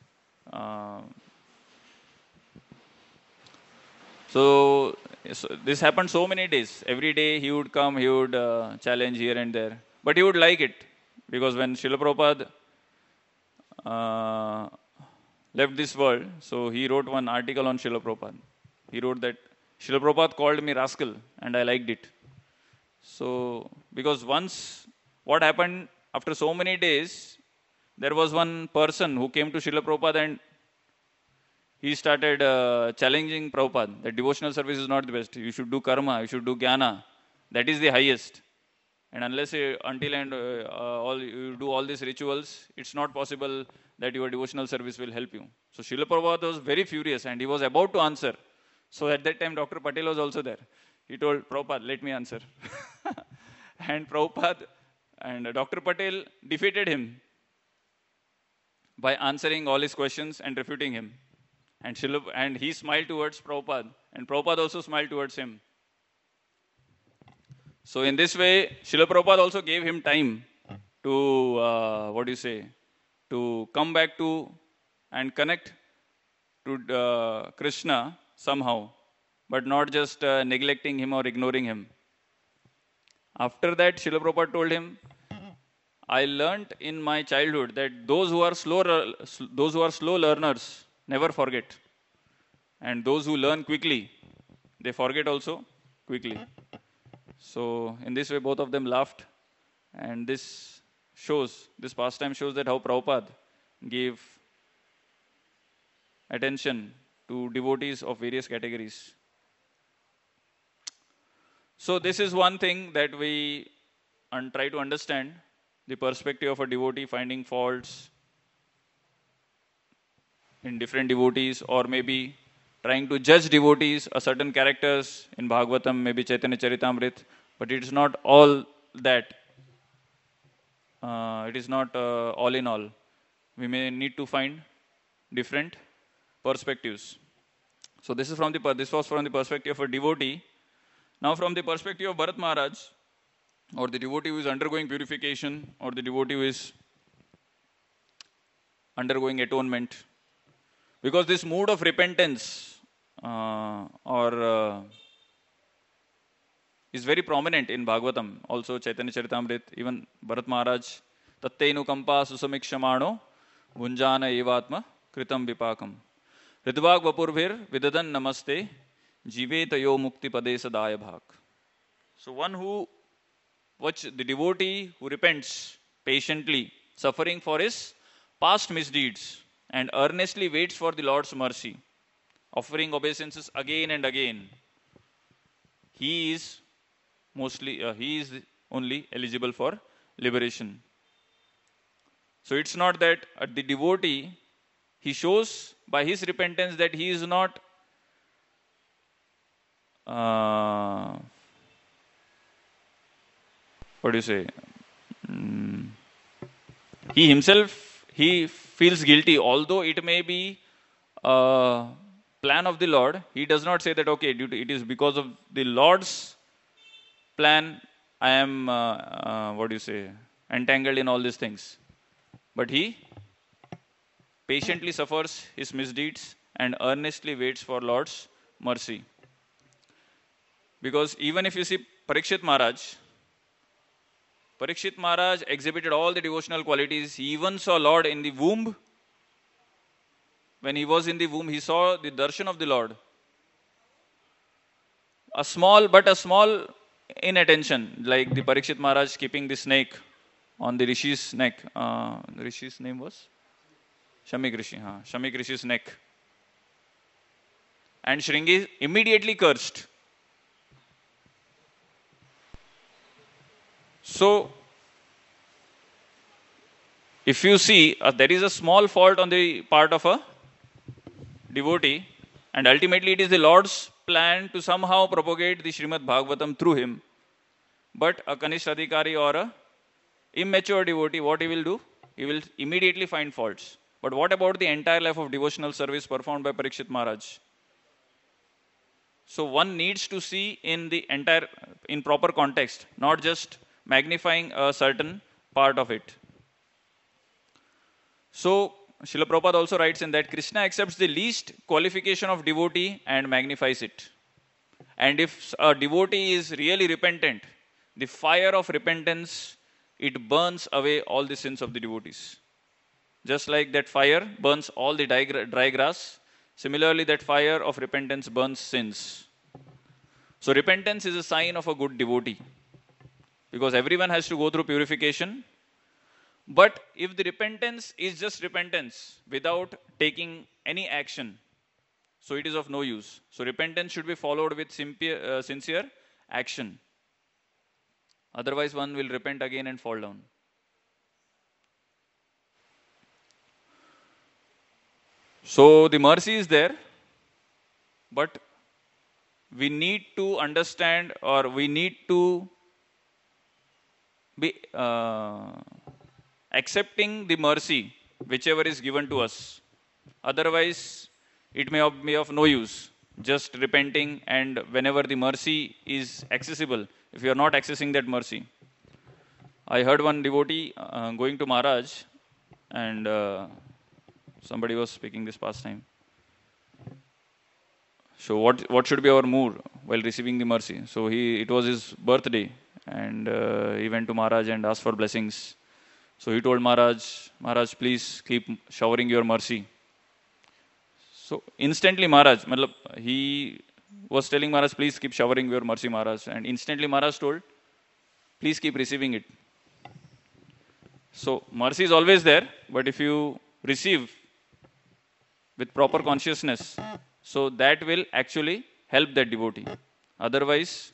[SPEAKER 2] So this happened so many days. Every day he would come, he would challenge here and there. But he would like it because when Srila Prabhupada left this world, so he wrote one article on Srila Prabhupada. He wrote that Srila Prabhupada called me rascal and I liked it. So, because once, what happened after so many days, there was one person who came to Srila Prabhupada and he started challenging Prabhupada that devotional service is not the best. You should do karma, you should do jnana. That is the highest. And unless you do all these rituals, it's not possible that your devotional service will help you. So Srila Prabhupada was very furious and he was about to answer. So at that time, Dr. Patel was also there. He told Prabhupada, let me answer. And Prabhupada and Dr. Patel defeated him by answering all his questions and refuting him. And he smiled towards Prabhupada, and Prabhupada also smiled towards him. So in this way, Srila Prabhupada also gave him time to, to come back to and connect to Krishna somehow, but not just neglecting him or ignoring him. After that, Srila Prabhupada told him, I learnt in my childhood that those who are slow learners never forget. And those who learn quickly, they forget also quickly. So in this way, both of them laughed. And this pastime shows that how Prabhupada gave attention to devotees of various categories. So this is one thing that we try to understand, the perspective of a devotee finding faults in different devotees, or maybe trying to judge devotees, certain characters in Bhagavatam, maybe Chaitanya Charitamrita, but it is not all that. It is not all in all. We may need to find different perspectives. So this was from the perspective of a devotee. Now from the perspective of Bharat Maharaj, or the devotee who is undergoing purification, or the devotee who is undergoing atonement, because this mood of repentance or is very prominent in Bhagavatam, also Chaitanya Charitamrita, even Bharat Maharaj, Tattenu Kampa Susamikshamano, Bhunjana Evatma, Kritam Vipakam. Ridvag Vapurvir Vidadan Namaste, Jivetayo Mukti Pade Sadaya Bhak. So the devotee who repents patiently, suffering for his past misdeeds, and earnestly waits for the Lord's mercy, offering obeisances again and again, he is only eligible for liberation. So it's not that the devotee, he shows by his repentance that he is not what do you say? He himself, he feels guilty, although it may be a plan of the Lord. He does not say that, okay, it is because of the Lord's plan I am, entangled in all these things. But he patiently suffers his misdeeds and earnestly waits for Lord's mercy. Because even if you see Parikshit Maharaj exhibited all the devotional qualities. He even saw Lord in the womb. When he was in the womb, he saw the darshan of the Lord. A small inattention, like the Parikshit Maharaj keeping the snake on the Rishi's neck. The Rishi's name was? Shamik Rishi. Shamik Rishi's neck. And Shringi immediately cursed. So, if you see, there is a small fault on the part of a devotee, and ultimately it is the Lord's plan to somehow propagate the Srimad Bhagavatam through him. But a Kanishta Adhikari or a immature devotee, what he will do? He will immediately find faults. But what about the entire life of devotional service performed by Parikshit Maharaj? So one needs to see in proper context, not just magnifying a certain part of it. So, Srila Prabhupada also writes in that Krishna accepts the least qualification of devotee and magnifies it. And if a devotee is really repentant, the fire of repentance, it burns away all the sins of the devotees. Just like that fire burns all the dry grass, similarly that fire of repentance burns sins. So repentance is a sign of a good devotee. Because everyone has to go through purification. But if the repentance is just repentance without taking any action, so it is of no use. So repentance should be followed with sincere action. Otherwise one will repent again and fall down. So the mercy is there, but we need to understand, or we need to be accepting the mercy whichever is given to us. Otherwise it may be of no use, just repenting, and whenever the mercy is accessible, if you are not accessing that mercy. I heard one devotee going to Maharaj, and somebody was speaking this past time. So what should be our mood while receiving the mercy? So it was his birthday, and he went to Maharaj and asked for blessings. So he told Maharaj, please keep showering your mercy. So instantly Maharaj, he was telling Maharaj, please keep showering your mercy, Maharaj. And instantly Maharaj told, please keep receiving it. So mercy is always there, but if you receive with proper consciousness, so that will actually help that devotee. Otherwise,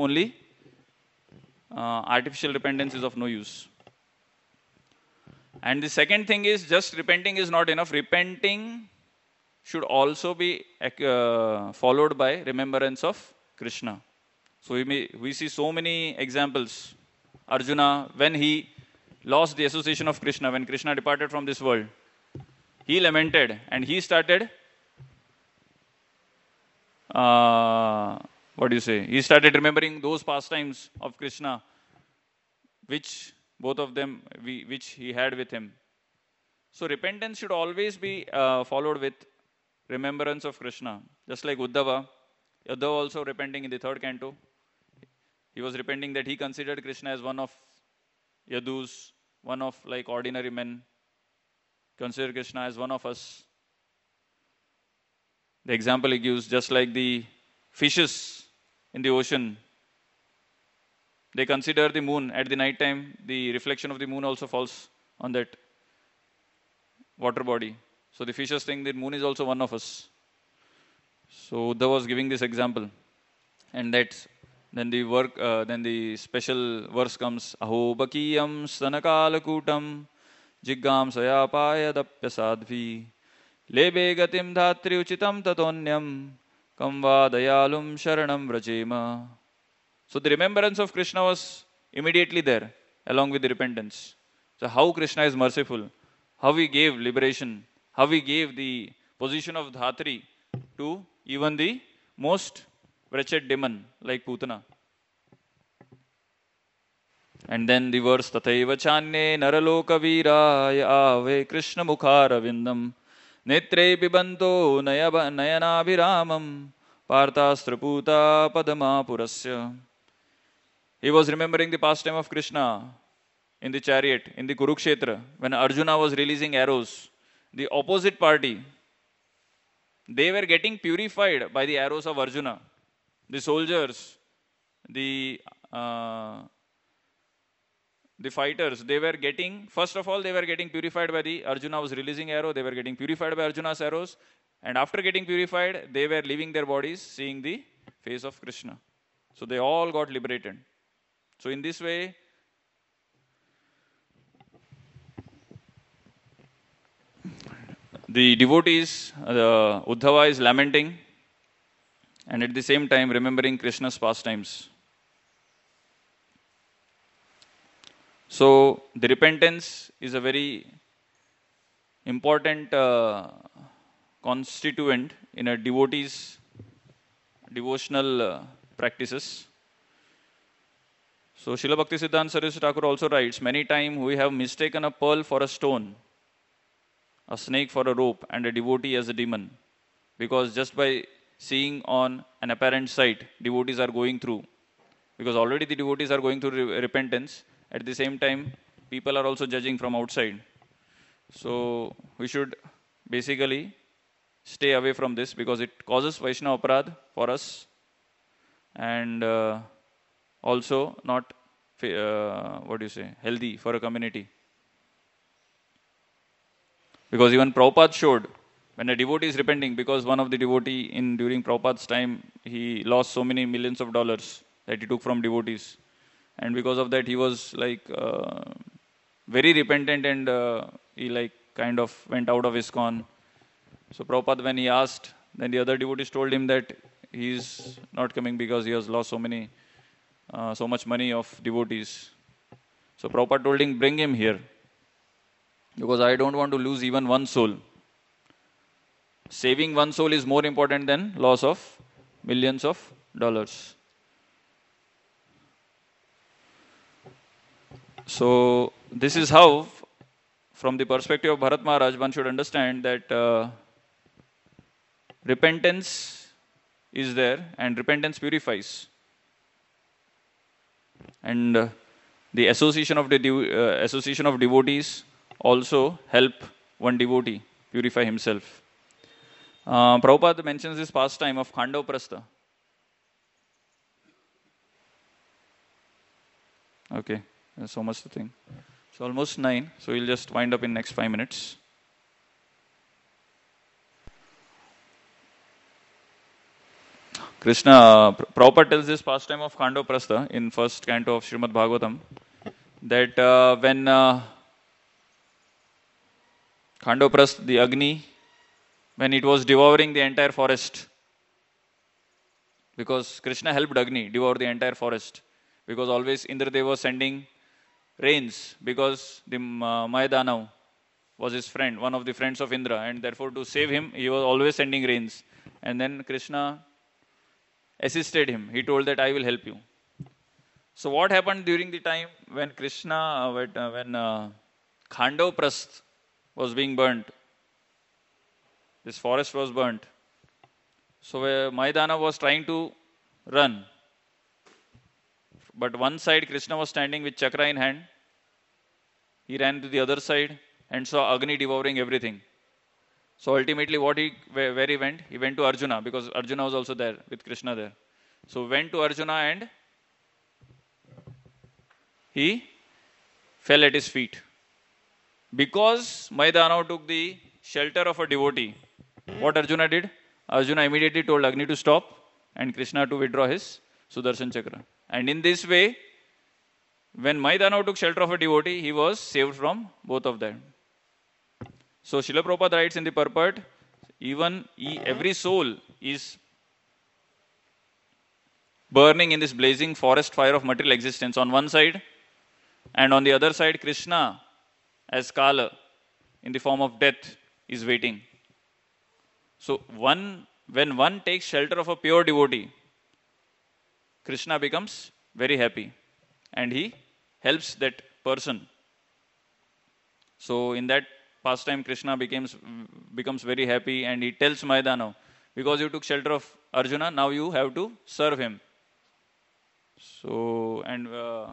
[SPEAKER 2] artificial repentance is of no use. And the second thing is, just repenting is not enough. Repenting should also be followed by remembrance of Krishna. So we see so many examples. Arjuna, when he lost the association of Krishna, when Krishna departed from this world, he lamented and he started what do you say? He started remembering those pastimes of Krishna, which both of them, which he had with him. So repentance should always be followed with remembrance of Krishna. Just like Uddhava, Uddhava also repenting in the third canto. He was repenting that he considered Krishna as one of Yadus, one of like ordinary men. Consider Krishna as one of us. The example he gives, just like the fishes in the ocean, they consider the moon at the night time, the reflection of the moon also falls on that water body. So the fishes think the moon is also one of us. So Uddhava was giving this example. And that's then the special verse comes, Aho bakiyam stanakalakutam jiggam sayapaya dapyasadvi lebe gatim dhatri uchitam tatonyam kamva dayalum sharanam vrajema. So the remembrance of Krishna was immediately there along with the repentance. So how Krishna is merciful, how he gave liberation, how he gave the position of Dhatri to even the most wretched demon like Putana. And then the verse Tathaiva Chanye Naraloka Viraya Ave Krishna Mukhara Vindam Netre Pibanto Nayanabhiramam Parthastra Padama Purasya. He was remembering the pastime of Krishna in the chariot, in the Kurukshetra, when Arjuna was releasing arrows. The opposite party, they were getting purified by the arrows of Arjuna. The soldiers, the fighters, they were getting, first of all, they were getting purified by the Arjuna was releasing arrow, they were getting purified by Arjuna's arrows, and after getting purified, they were leaving their bodies, seeing the face of Krishna. So they all got liberated. So in this way, the devotees, Uddhava is lamenting and at the same time remembering Krishna's pastimes. So the repentance is a very important constituent in a devotee's devotional practices. So Srila Bhaktisiddhanta Saraswati Thakur also writes, many times we have mistaken a pearl for a stone, a snake for a rope, and a devotee as a demon. Because just by seeing on an apparent sight, devotees are going through. Because already the devotees are going through repentance. At the same time, people are also judging from outside. So we should basically stay away from this because it causes Vaishnava aparadh for us and also not, healthy for a community. Because even Prabhupada showed, when a devotee is repenting, because one of the devotee during Prabhupada's time, he lost so many millions of dollars that he took from devotees. And because of that, he was like very repentant and he like kind of went out of ISKCON. So Prabhupada, when he asked, then the other devotees told him that he is not coming because he has lost so much money of devotees. So Prabhupada told him, bring him here. Because I don't want to lose even one soul. Saving one soul is more important than loss of millions of dollars. So this is how, from the perspective of Bharat Maharaj, one should understand that repentance is there and repentance purifies. And the association of devotees also help one devotee purify himself. Prabhupada mentions this pastime of Khandava Prastha. Okay, there's so much to think. It's almost 9, so we'll just wind up in next 5 minutes. Prabhupada tells this pastime of Khandava Prastha in first canto of Srimad Bhagavatam, that when Khandava Prastha, the Agni, when it was devouring the entire forest, because Krishna helped Agni devour the entire forest, because always Indradeva was sending rains, because the Mayadanav was his friend, one of the friends of Indra, and therefore to save him, he was always sending rains. And then Krishna assisted him. He told that I will help you. So what happened during the time when Khandav Prasth was being burnt? This forest was burnt. So Maidana was trying to run. But one side Krishna was standing with chakra in hand. He ran to the other side and saw Agni devouring everything. So ultimately where he went? He went to Arjuna, because Arjuna was also there with Krishna there. So went to Arjuna and he fell at his feet. Because Maidana took the shelter of a devotee, what Arjuna did? Arjuna immediately told Agni to stop and Krishna to withdraw his Sudarshan Chakra. And in this way, when Maidana took shelter of a devotee, he was saved from both of them. So Srila Prabhupada writes in the purport, every soul is burning in this blazing forest fire of material existence on one side, and on the other side, Krishna as Kala in the form of death is waiting. So when one takes shelter of a pure devotee, Krishna becomes very happy and he helps that person. So in that pastime, Krishna becomes very happy and he tells Maidana, because you took shelter of Arjuna, now you have to serve him. So, and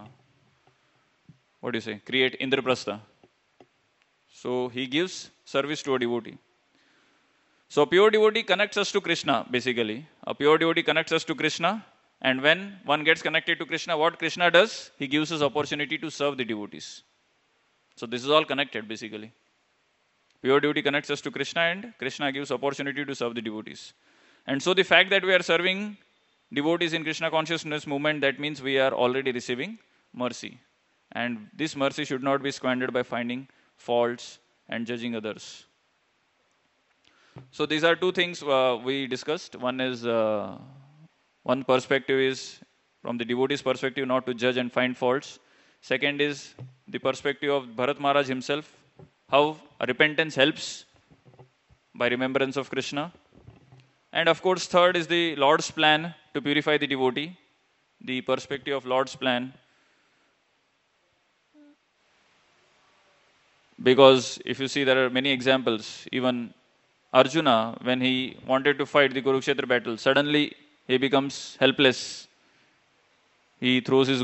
[SPEAKER 2] create Indraprastha. So he gives service to a devotee. So a pure devotee connects us to Krishna, basically. A pure devotee connects us to Krishna, and when one gets connected to Krishna, what Krishna does? He gives us opportunity to serve the devotees. So this is all connected, basically. Pure devotee connects us to Krishna and Krishna gives opportunity to serve the devotees. And so the fact that we are serving devotees in Krishna consciousness movement, that means we are already receiving mercy. And this mercy should not be squandered by finding faults and judging others. So these are two things we discussed. One is, one perspective is from the devotee's perspective, not to judge and find faults. Second is the perspective of Bharat Maharaj himself, how repentance helps by remembrance of Krishna. And of course, third is the Lord's plan to purify the devotee, the perspective of Lord's plan. Because if you see, there are many examples. Even Arjuna, when he wanted to fight the Kurukshetra battle, suddenly he becomes helpless. He throws his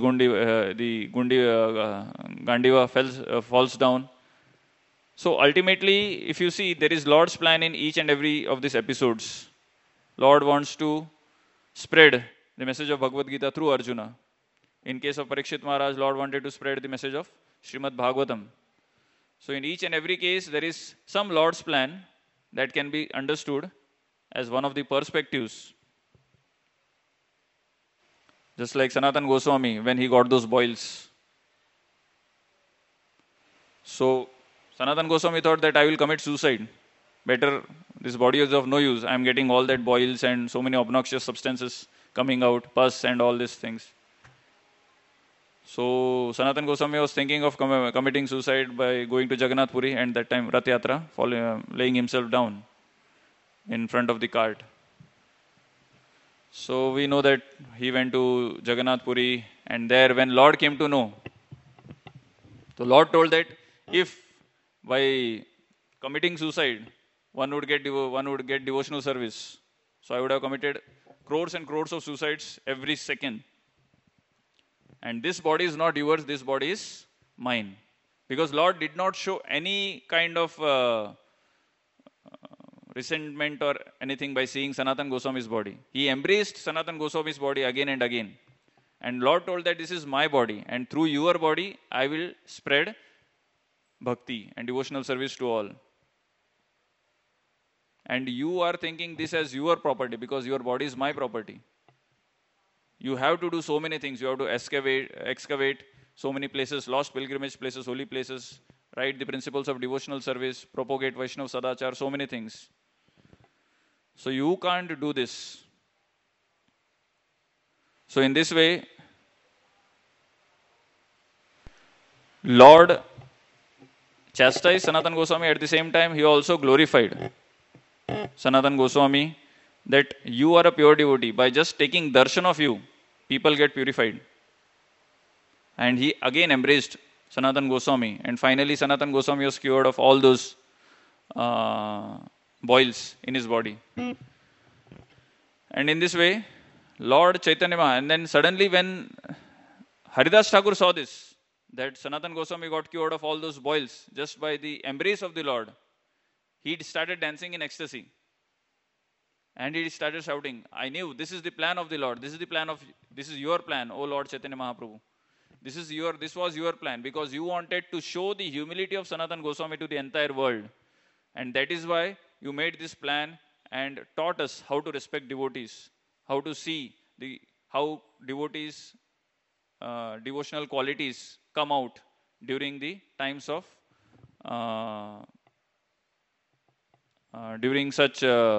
[SPEAKER 2] Gandiva falls down. So ultimately, if you see, there is Lord's plan in each and every of these episodes. Lord wants to spread the message of Bhagavad Gita through Arjuna. In case of Parikshit Maharaj, Lord wanted to spread the message of Srimad Bhagavatam. So in each and every case, there is some Lord's plan that can be understood as one of the perspectives. Just like Sanatan Goswami, when he got those boils. So Sanatan Goswami thought that I will commit suicide. Better, this body is of no use. I am getting all that boils and so many obnoxious substances coming out, pus and all these things. So Sanatan Goswami was thinking of committing suicide by going to Jagannath Puri, and that time Rath Yatra, laying himself down in front of the cart. So we know that he went to Jagannath Puri, and there when Lord came to know, the Lord told that if by committing suicide one would get devotional service, so I would have committed crores and crores of suicides every second. And this body is not yours, this body is mine. Because Lord did not show any kind of resentment or anything by seeing Sanatan Goswami's body. He embraced Sanatan Goswami's body again and again. And Lord told that this is my body, and through your body I will spread bhakti and devotional service to all. And you are thinking this as your property because your body is my property. You have to do so many things. You have to excavate so many places, lost pilgrimage places, holy places, write the principles of devotional service, propagate Vaishnava Sadachar, so many things. So you can't do this. So in this way, Lord chastised Sanatan Goswami. At the same time, he also glorified Sanatan Goswami that you are a pure devotee. By just taking darshan of you, people get purified. And he again embraced Sanatan Goswami. And finally, Sanatan Goswami was cured of all those uh, boils in his body. And in this way, Lord Chaitanya Maha, and then suddenly when Haridas Thakur saw this, that Sanatan Goswami got cured of all those boils just by the embrace of the Lord, he started dancing in ecstasy. And he started shouting, I knew this is the plan of the Lord. This is your plan, O Lord Chaitanya Mahaprabhu. This was your plan, because you wanted to show the humility of Sanatan Goswami to the entire world. And that is why you made this plan and taught us how to respect devotees, how to see how devotees, devotional qualities come out during the times of, during such,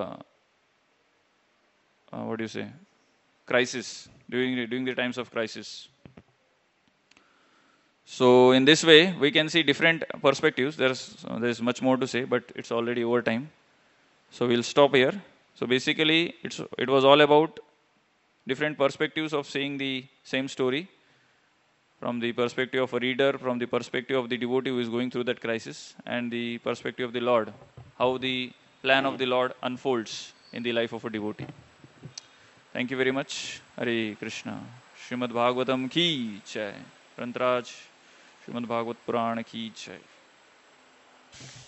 [SPEAKER 2] crisis, during the times of crisis. So in this way, we can see different perspectives. There's much more to say, but it's already over time. So we'll stop here. So basically, it was all about different perspectives of seeing the same story, from the perspective of a reader, from the perspective of the devotee who is going through that crisis, and the perspective of the Lord, how the plan of the Lord unfolds in the life of a devotee. Thank you very much. Hare Krishna. Srimad Bhagavatam ki jai. Prantraj Srimad Bhagavat Purana ki jai.